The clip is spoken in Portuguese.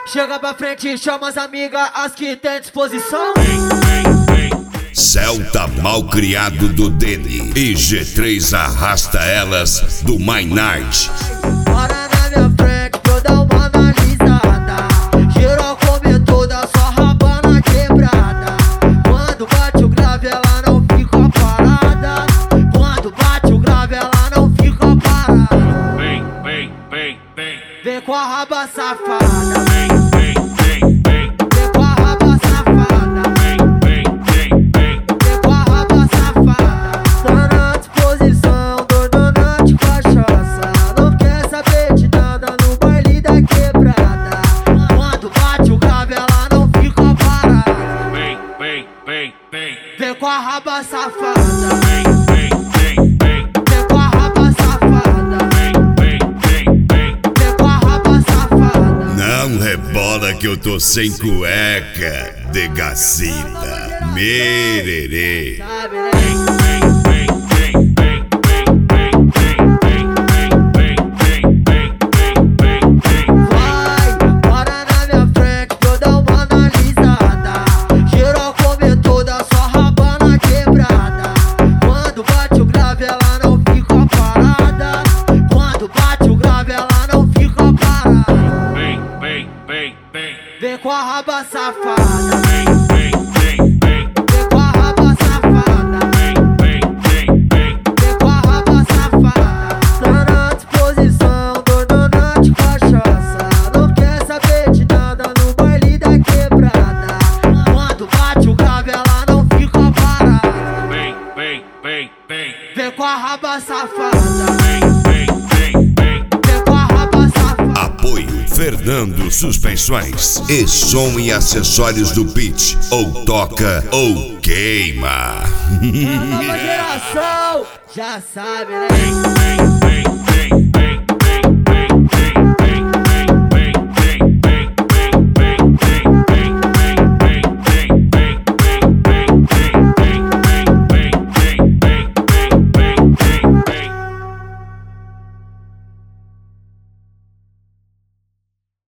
Chega pra frente, chama as amigas, as que tem disposição. Celta malcriado do Dene e G3 arrasta elas do Maynard. Para na minha frente que eu dar uma analisada. Geral come toda, só raba na quebrada. Quando bate o grave ela não fica parada. Quando bate o grave ela não fica parada. Vem com a raba safada. Vem com a raba safada. Vem com a raba safada. Tá na disposição, dona de cachaça. Não quer saber de nada no baile da quebrada. Quando bate o grave ela não fica parada. Vem com a raba safada. Vem com a raba safada. Vem com a raba safada. Não rebola que eu tô sem cueca, degacita, mererê. Sabe, né? Vai, para na minha frente que eu dar uma analisada. Geral come toda, só raba na quebrada. Quando bate o grave ela não fica parada. Quando bate o grave ela não fica parada. Vem com a raba safada. Vem com a raba safada. Vem com a raba safada. Tá na disposição, dona de cachaça. Não quer saber de nada no baile da quebrada. Quando bate o grave ela não fica parada. Vem com a raba safada. Vem com a raba safada. Apoio Fernando Suspensões e som e acessórios do Pitch. Ou toca ou queima. É a nova geração, já sabe, né?